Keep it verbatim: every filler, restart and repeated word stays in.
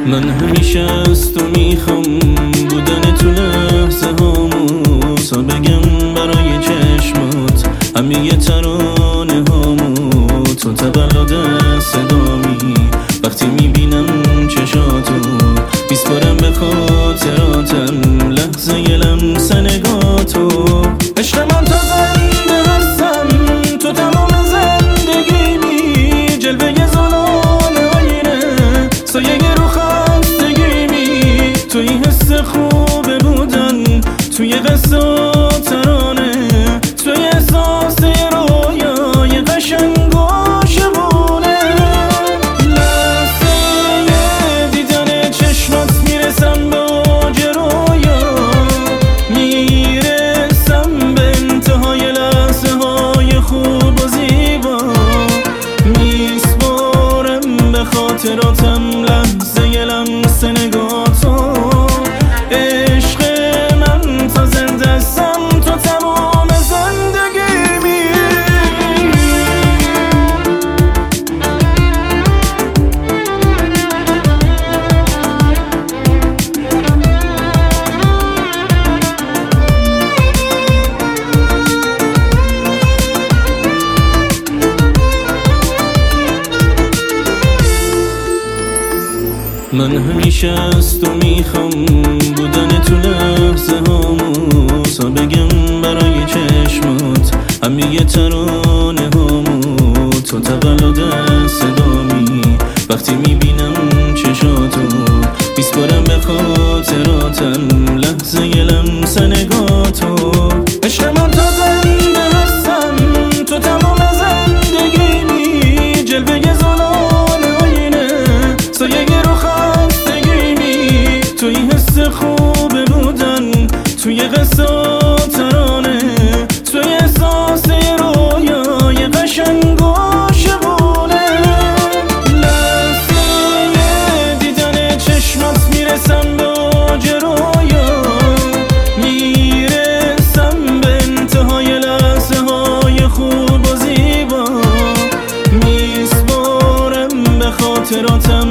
من همیشه از تو میخوام بودن تو لحظه هامو، تا بگم برای چشمات همه یه ترانه هامو. تو تولد صدامی وقتی میبینم چشاتو، میسپارم به خاطراتم لحظه یه لمسه نگاتو. عشق من تا زنده هستم، تو تمام زندگیمی، جلوه زلال آینه، سایه رو خستگیمی. توی حس خوبه بودن، توی قصه و ترانه، توی احساس رویای قشنگ و شبونه. لحظه دیدن چشمات میرسم به اوج رویا، میرسم به انتهای لحظه های خوب و زیبا. میسپارم به خاطراتم لحظه ی لمس نگاتو. عشق من تا زنده هستم، تو تمام زندگیمی. من همیشه از تو میخوام بودن تو لحظه هامو، تا بگم برای چشمات همه یه ترانه هامو. تو تولد صدامی وقتی میبینم چشاتو، میسپارم به خاطراتم لحظه یه لمسه نگاتو. عشق من تا زنده هستم، تو تمام زندگیمی، جلوه زلال آینه، سایه رو خستگیمی. توی حس خوبه بودن، توی قصه و ترانه، توی احساس رویای قشنگ و شبونه. لحظه دیدن چشمات میرسم به اوج رویا، میرسم به انتهای لحظه های خوب و زیبا. میسپارم به خاطراتم